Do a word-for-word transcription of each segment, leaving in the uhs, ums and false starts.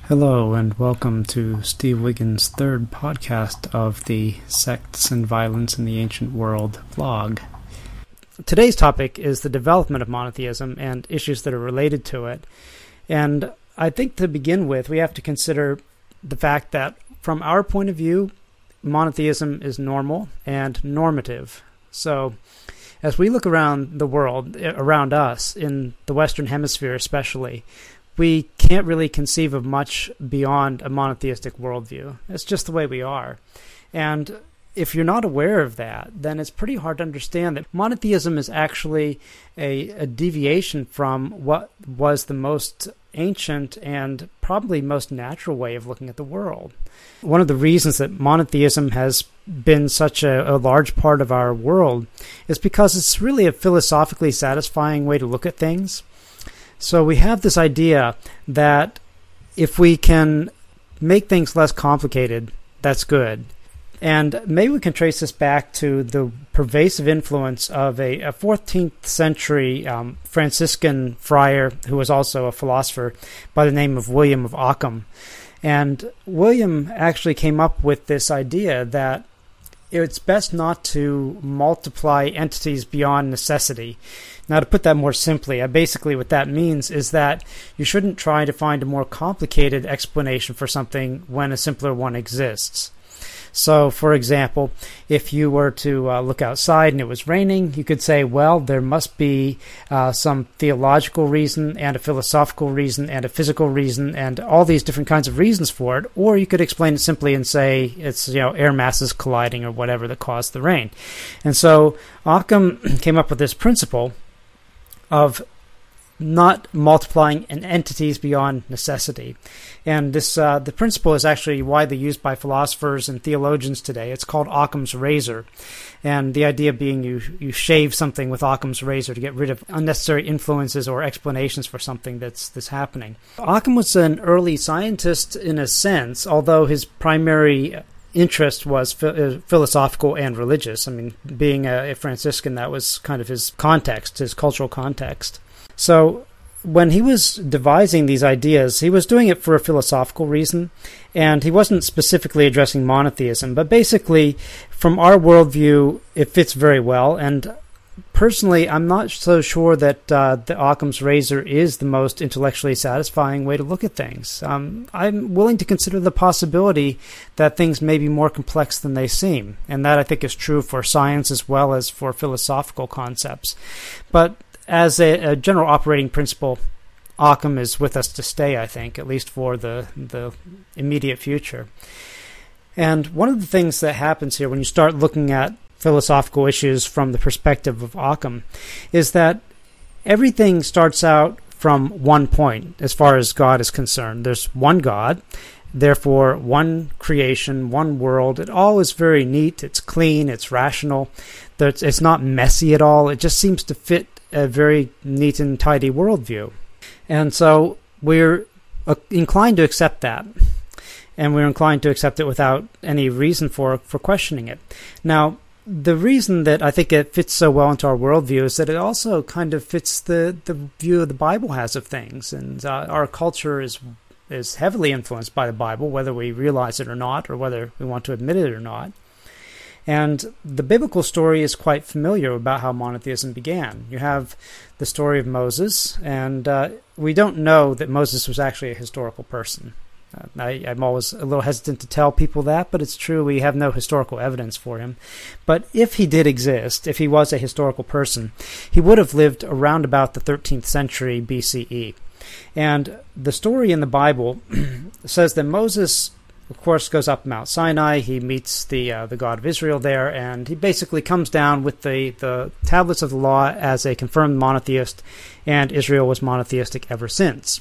Hello and welcome to Steve Wiggins' third podcast of the Sects and Violence in the Ancient World vlog. Today's topic is the development of monotheism and issues that are related to it. And I think to begin with, we have to consider the fact that from our point of view, monotheism is normal and normative. So as we look around the world, around us, in the Western Hemisphere especially, we can't really conceive of much beyond a monotheistic worldview. It's just the way we are. And if you're not aware of that, then it's pretty hard to understand that monotheism is actually a, a deviation from what was the most ancient and probably most natural way of looking at the world. One of the reasons that monotheism has been such a, a large part of our world is because it's really a philosophically satisfying way to look at things. So we have this idea that if we can make things less complicated, that's good. And maybe we can trace this back to the pervasive influence of a, a fourteenth century um, Franciscan friar who was also a philosopher by the name of William of Ockham. And William actually came up with this idea that it's best not to multiply entities beyond necessity. Now, to put that more simply, basically what that means is that you shouldn't try to find a more complicated explanation for something when a simpler one exists. So, for example, if you were to uh, look outside and it was raining, you could say, well, there must be uh, some theological reason and a philosophical reason and a physical reason and all these different kinds of reasons for it. Or you could explain it simply and say it's, you know, air masses colliding or whatever that caused the rain. And so Occam came up with this principle of not multiplying an entities beyond necessity. And this uh, the principle is actually widely used by philosophers and theologians today. It's called Occam's razor. And the idea being you, you shave something with Occam's razor to get rid of unnecessary influences or explanations for something that's, that's happening. Occam was an early scientist in a sense, although his primary interest was ph- philosophical and religious. I mean, being a, a Franciscan, that was kind of his context, his cultural context. So when he was devising these ideas, he was doing it for a philosophical reason, and he wasn't specifically addressing monotheism. But basically, from our worldview, it fits very well. And personally, I'm not so sure that uh, the Occam's razor is the most intellectually satisfying way to look at things. Um, I'm willing to consider the possibility that things may be more complex than they seem, and that I think is true for science as well as for philosophical concepts. But as a, a general operating principle, Occam is with us to stay, I think, at least for the, the immediate future. And one of the things that happens here when you start looking at philosophical issues from the perspective of Occam is that everything starts out from one point as far as God is concerned. There's one God, therefore one creation, one world. It all is very neat, it's clean, it's rational, it's not messy at all. It just seems to fit a very neat and tidy worldview. And so we're uh, inclined to accept that. And we're inclined to accept it without any reason for, for questioning it. Now, the reason that I think it fits so well into our worldview is that it also kind of fits the, the view the Bible has of things. And uh, our culture is is heavily influenced by the Bible, whether we realize it or not, or whether we want to admit it or not. And the biblical story is quite familiar about how monotheism began. You have the story of Moses, and uh, we don't know that Moses was actually a historical person. Uh, I, I'm always a little hesitant to tell people that, but it's true. We have no historical evidence for him. But if he did exist, if he was a historical person, he would have lived around about the thirteenth century B C E. And the story in the Bible says that Moses, of course, goes up Mount Sinai. He meets the uh, the God of Israel there, and he basically comes down with the, the tablets of the law as a confirmed monotheist, and Israel was monotheistic ever since.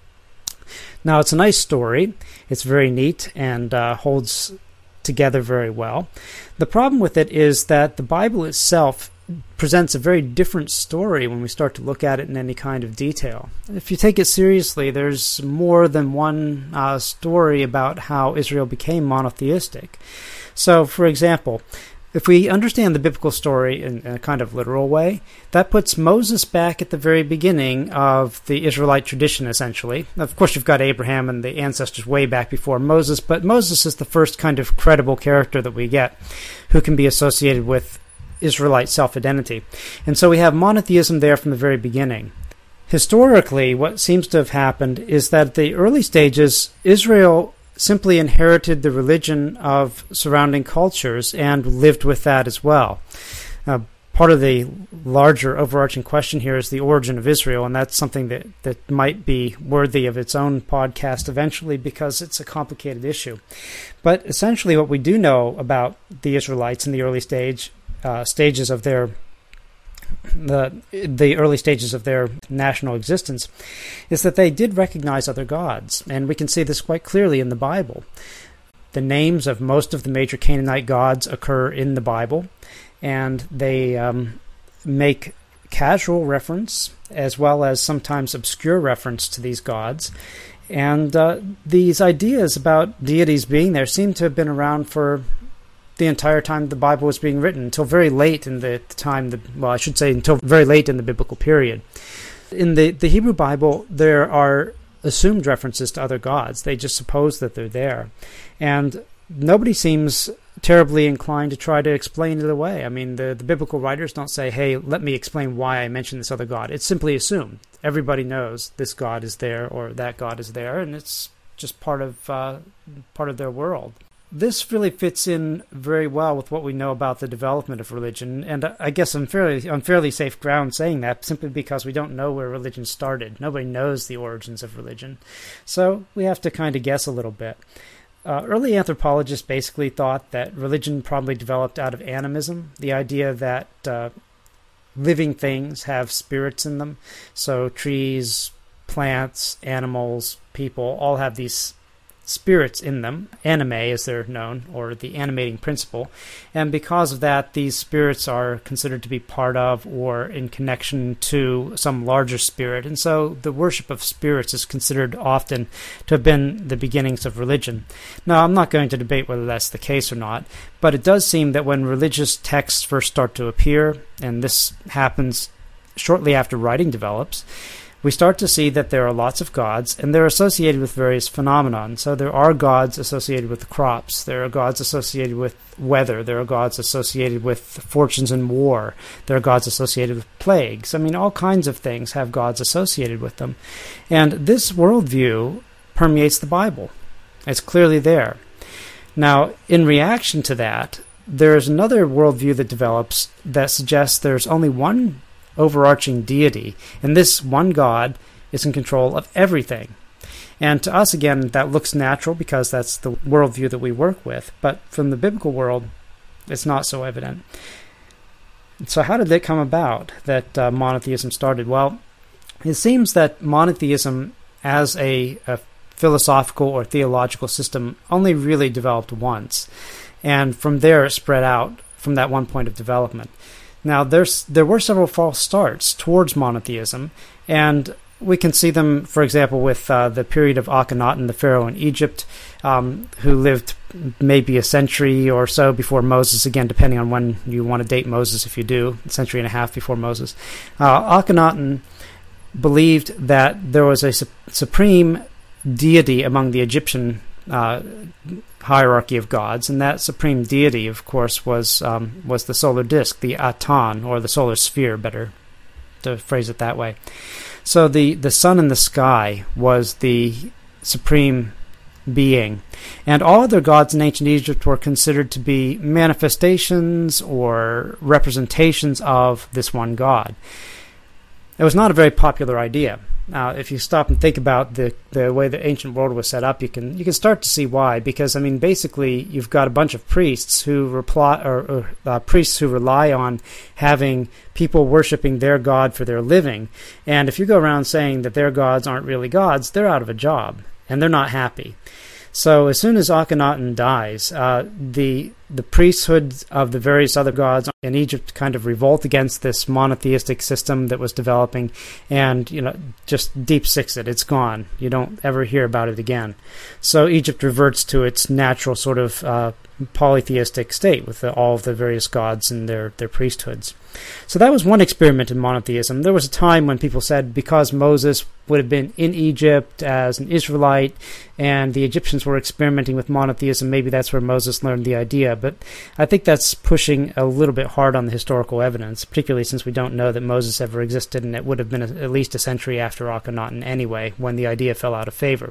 Now, it's a nice story. It's very neat and uh, holds together very well. The problem with it is that the Bible itself presents a very different story when we start to look at it in any kind of detail. If you take it seriously, there's more than one uh, story about how Israel became monotheistic. So, for example, If we understand the biblical story in, in a kind of literal way, that puts Moses back at the very beginning of the Israelite tradition, essentially. Of course, you've got Abraham and the ancestors way back before Moses, but Moses is the first kind of credible character that we get who can be associated with Israelite self-identity. And so we have monotheism there from the very beginning. Historically, what seems to have happened is that at the early stages, Israel simply inherited the religion of surrounding cultures and lived with that as well. Uh, part of the larger overarching question here is the origin of Israel, and that's something that, that might be worthy of its own podcast eventually because it's a complicated issue. But essentially what we do know about the Israelites in the early stage uh, stages of their the the early stages of their national existence is that they did recognize other gods, and we can see this quite clearly in the Bible. The names of most of the major Canaanite gods occur in the Bible, and they um, make casual reference as well as sometimes obscure reference to these gods. And uh, these ideas about deities being there seem to have been around for the entire time the Bible was being written, until very late in the time, the, well, I should say until very late in the biblical period. In the, the Hebrew Bible, there are assumed references to other gods. They just suppose that they're there. And nobody seems terribly inclined to try to explain it away. I mean, the, the biblical writers don't say, hey, let me explain why I mentioned this other god. It's simply assumed. Everybody knows this god is there or that god is there, and it's just part of uh, part of their world. This really fits in very well with what we know about the development of religion, and I guess I'm fairly on fairly safe ground saying that simply because we don't know where religion started. Nobody knows the origins of religion, so we have to kind of guess a little bit. Uh, early anthropologists basically thought that religion probably developed out of animism, the idea that uh, living things have spirits in them, so trees, plants, animals, people all have these spirits in them, anime as they're known, or the animating principle, and because of that these spirits are considered to be part of or in connection to some larger spirit, and so the worship of spirits is considered often to have been the beginnings of religion. Now, I'm not going to debate whether that's the case or not, but it does seem that when religious texts first start to appear, and this happens shortly after writing develops, we start to see that there are lots of gods, and they're associated with various phenomena. So there are gods associated with crops, there are gods associated with weather, there are gods associated with fortunes in war, there are gods associated with plagues. I mean, all kinds of things have gods associated with them. And this worldview permeates the Bible. It's clearly there. Now, in reaction to that, there's another worldview that develops that suggests there's only one overarching deity, and this one God is in control of everything. And to us, again, that looks natural because that's the worldview that we work with, but from the biblical world, it's not so evident. So how did it come about that uh, monotheism started? Well, it seems that monotheism as a, a philosophical or theological system only really developed once, and from there it spread out from that one point of development. Now, there's there were several false starts towards monotheism, and we can see them, for example, with uh, the period of Akhenaten, the pharaoh in Egypt, um, who lived maybe a century or so before Moses, again, depending on when you want to date Moses, if you do, a century and a half before Moses. Uh, Akhenaten believed that there was a su- supreme deity among the Egyptian uh hierarchy of gods, and that supreme deity, of course, was um, was the solar disk, the Aton, or the solar sphere, better to phrase it that way. So the, the sun in the sky was the supreme being, and all other gods in ancient Egypt were considered to be manifestations or representations of this one god. It was not a very popular idea. Now, if you stop and think about the, the way the ancient world was set up, you can you can start to see why. Because I mean, basically, you've got a bunch of priests who reply, or, or uh, priests who rely on having people worshiping their god for their living. And if you go around saying that their gods aren't really gods, they're out of a job and they're not happy. So as soon as Akhenaten dies, uh, the the priesthood of the various other gods in Egypt kind of revolt against this monotheistic system that was developing, and you know just deep six it. It's gone. You don't ever hear about it again. So Egypt reverts to its natural sort of uh, polytheistic state with the, all of the various gods and their, their priesthoods. So that was one experiment in monotheism. There was a time when people said because Moses would have been in Egypt as an Israelite and the Egyptians were experimenting with monotheism, maybe that's where Moses learned the idea. But I think that's pushing a little bit hard on the historical evidence, particularly since we don't know that Moses ever existed, and it would have been a, at least a century after Akhenaten anyway, when the idea fell out of favor.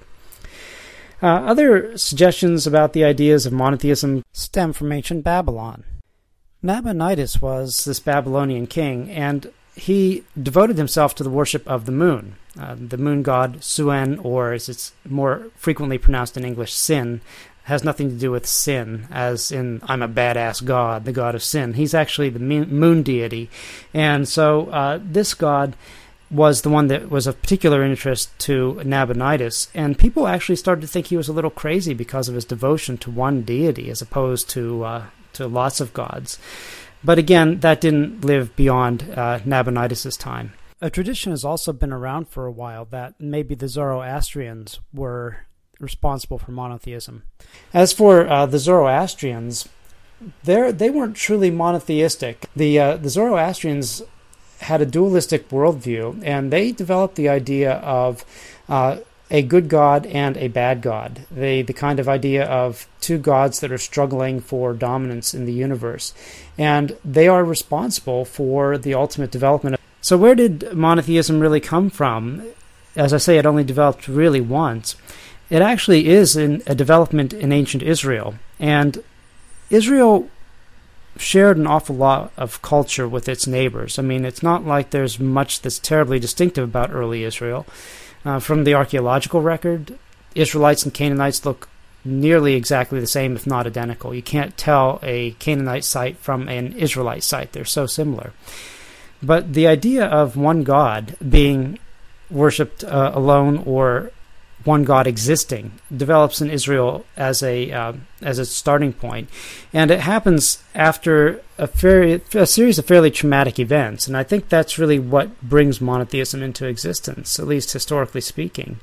Uh, other suggestions about the ideas of monotheism stem from ancient Babylon. Nabonidus was this Babylonian king, and he devoted himself to the worship of the moon. Uh, the moon god Suen, or as it's more frequently pronounced in English, Sin, has nothing to do with sin, as in I'm a badass god, the god of sin. He's actually the moon deity. And so uh, this god was the one that was of particular interest to Nabonidus, and people actually started to think he was a little crazy because of his devotion to one deity as opposed to uh, to lots of gods. But again, that didn't live beyond uh, Nabonidus' time. A tradition has also been around for a while that maybe the Zoroastrians were responsible for monotheism. As for uh, the Zoroastrians, they they weren't truly monotheistic. The uh, the Zoroastrians had a dualistic worldview, and they developed the idea of uh, a good god and a bad god. They, the kind of idea of two gods that are struggling for dominance in the universe. And they are responsible for the ultimate development. So where did monotheism really come from? As I say, it only developed really once. It actually is in a development in ancient Israel. And Israel shared an awful lot of culture with its neighbors. I mean, it's not like there's much that's terribly distinctive about early Israel. Uh, from the archaeological record, Israelites and Canaanites look nearly exactly the same, if not identical. You can't tell a Canaanite site from an Israelite site. They're so similar. But the idea of one God being worshipped uh, alone, or one God existing, develops in Israel as a uh, as a starting point, and it happens after a, fairly, a series of fairly traumatic events, and I think that's really what brings monotheism into existence, at least historically speaking.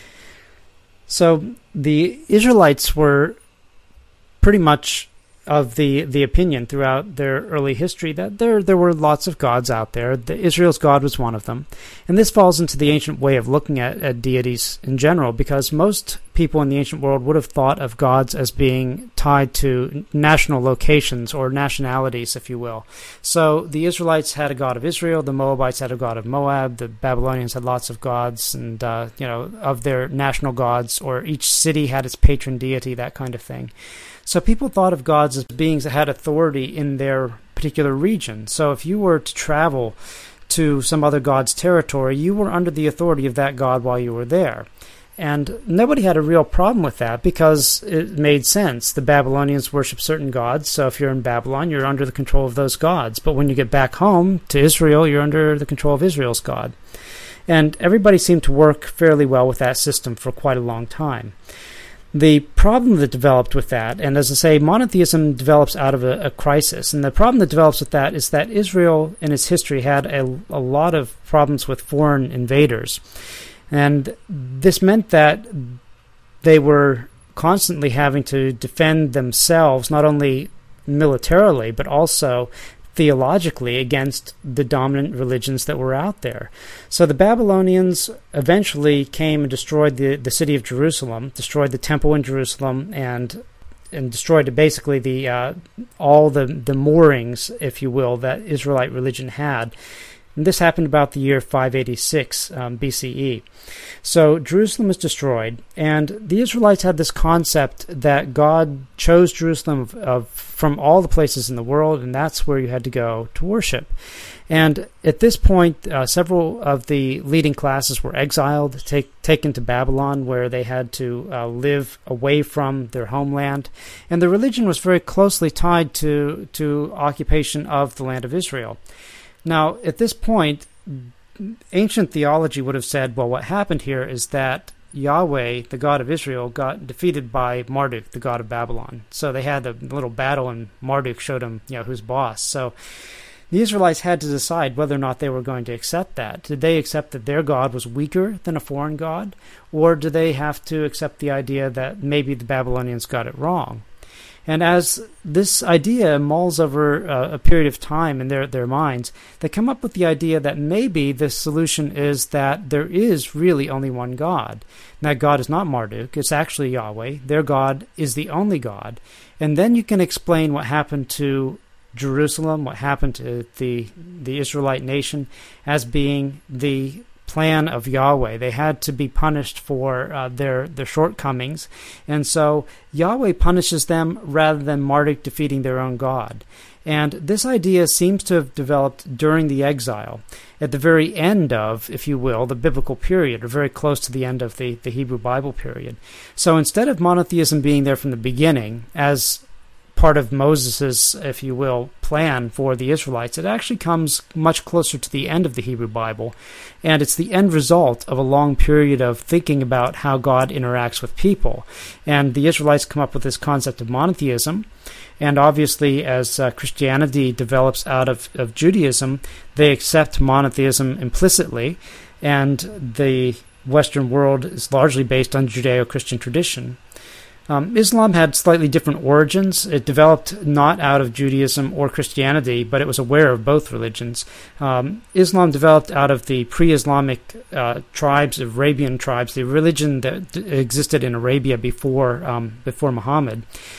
So the Israelites were pretty much of the, the opinion throughout their early history that there there were lots of gods out there. The, Israel's God was one of them. And this falls into the ancient way of looking at, at deities in general, because most people in the ancient world would have thought of gods as being tied to national locations or nationalities, if you will. So the Israelites had a god of Israel, the Moabites had a god of Moab, the Babylonians had lots of gods, and uh, you know, of their national gods, or each city had its patron deity, that kind of thing. So people thought of gods as beings that had authority in their particular region. So if you were to travel to some other god's territory, you were under the authority of that god while you were there. And nobody had a real problem with that because it made sense. The Babylonians worship certain gods, so if you're in Babylon, you're under the control of those gods. But when you get back home to Israel, you're under the control of Israel's god. And everybody seemed to work fairly well with that system for quite a long time. The problem that developed with that, and as I say, monotheism develops out of a, a crisis, and the problem that develops with that is that Israel in its history had a, a lot of problems with foreign invaders. And this meant that they were constantly having to defend themselves, not only militarily, but also theologically against the dominant religions that were out there. So the Babylonians eventually came and destroyed the, the city of Jerusalem, destroyed the temple in Jerusalem, and and destroyed basically the uh, all the, the moorings, if you will, that Israelite religion had. And this happened about the year five eighty-six um, B C E. So Jerusalem was destroyed, and the Israelites had this concept that God chose Jerusalem of, of, from all the places in the world, and that's where you had to go to worship. And at this point, uh, several of the leading classes were exiled, take, taken to Babylon, where they had to uh, live away from their homeland. And the religion was very closely tied to, to occupation of the land of Israel. Now, at this point, ancient theology would have said, well, what happened here is that Yahweh, the God of Israel, got defeated by Marduk, the god of Babylon. So they had a little battle, and Marduk showed him, you know, who's boss. So the Israelites had to decide whether or not they were going to accept that. Did they accept that their God was weaker than a foreign god, or do they have to accept the idea that maybe the Babylonians got it wrong? And as this idea mulls over uh, a period of time in their, their minds, they come up with the idea that maybe the solution is that there is really only one God. And that God is not Marduk, it's actually Yahweh. Their God is the only God. And then you can explain what happened to Jerusalem, what happened to the the Israelite nation, as being the plan of Yahweh. They had to be punished for uh, their their shortcomings, and so Yahweh punishes them rather than Marduk defeating their own God. And this idea seems to have developed during the exile, at the very end of, if you will, the biblical period, or very close to the end of the, the Hebrew Bible period. So instead of monotheism being there from the beginning, as part of Moses's, if you will, plan for the Israelites, it actually comes much closer to the end of the Hebrew Bible, and it's the end result of a long period of thinking about how God interacts with people. And the Israelites come up with this concept of monotheism, and obviously as uh, Christianity develops out of, of Judaism, they accept monotheism implicitly, and the Western world is largely based on Judeo-Christian tradition. Um, Islam had slightly different origins. It developed not out of Judaism or Christianity, but it was aware of both religions. Um, Islam developed out of the pre-Islamic uh, tribes, Arabian tribes, the religion that d- existed in Arabia before um, before Muhammad.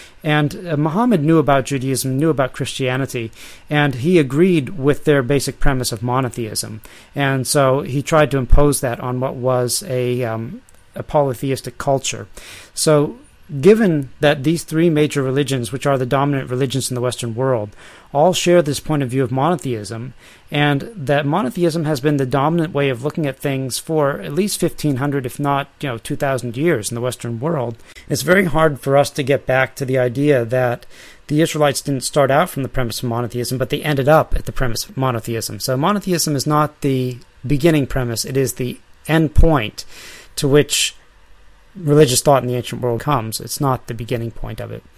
And uh, Muhammad knew about Judaism, knew about Christianity, and he agreed with their basic premise of monotheism. And so he tried to impose that on what was a, um, a polytheistic culture. So given that these three major religions, which are the dominant religions in the Western world, all share this point of view of monotheism, and that monotheism has been the dominant way of looking at things for at least fifteen hundred, if not, you know, two thousand years in the Western world, it's very hard for us to get back to the idea that the Israelites didn't start out from the premise of monotheism, but they ended up at the premise of monotheism. So monotheism is not the beginning premise, it is the end point to which religious thought in the ancient world comes. It's not the beginning point of it.